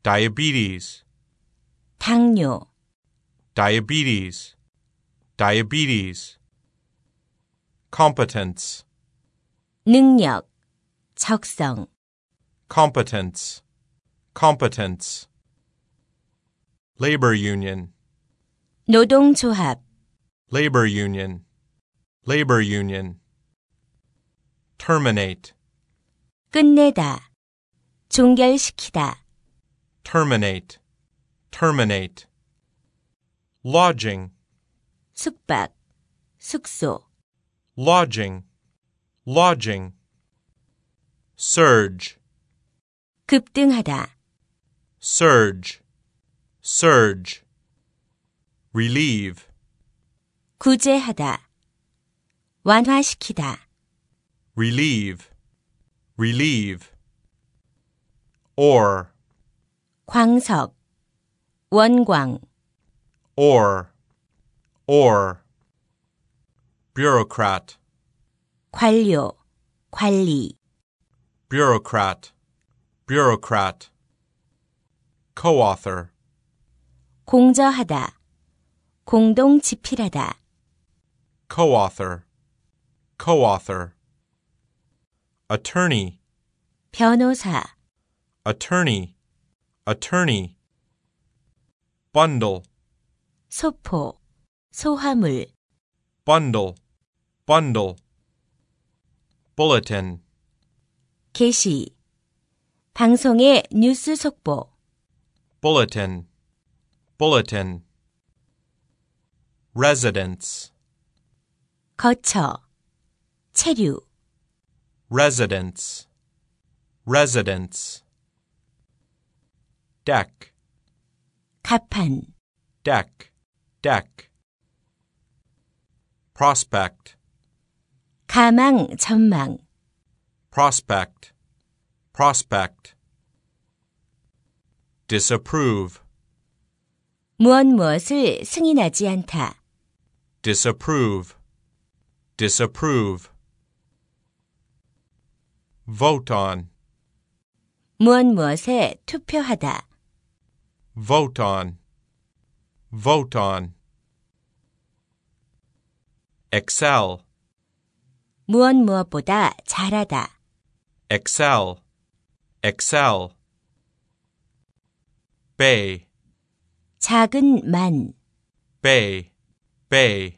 diabetes, 당뇨, diabetes, diabetes. Competence, 능력, 적성, competence, competence. Labor union, 노동조합, labor union, labor union. Terminate, 끝내다, 종결시키다, terminate, terminate. Lodging, 숙박, 숙소, lodging, lodging. Surge, 급등하다, surge, surge. Relieve, 구제하다, 완화시키다, relieve, relieve. Ore, 광석, 원광, ore, ore. Bureaucrat, 관료, 관리, bureaucrat, bureaucrat. Co-author, 공저하다, 공동 집필하다, co-author, co-author. Attorney, 변호사, attorney, attorney. Bundle, 소포, 소화물, bundle, bundle. Bulletin, 게시, 방송의 뉴스 속보, bulletin, bulletin. Residence, 거처, 체류, residence, residence. Deck, 갑판, deck, deck. Prospect, 가망, 전망, prospect, prospect. Disapprove, 무엇을 승인하지 않다, disapprove, disapprove. Vote on, 무엇에 투표하다, vote on, vote on. Excel, 무엇보다 잘하다, excel, excel. Bay, 작은 만, bay, bay.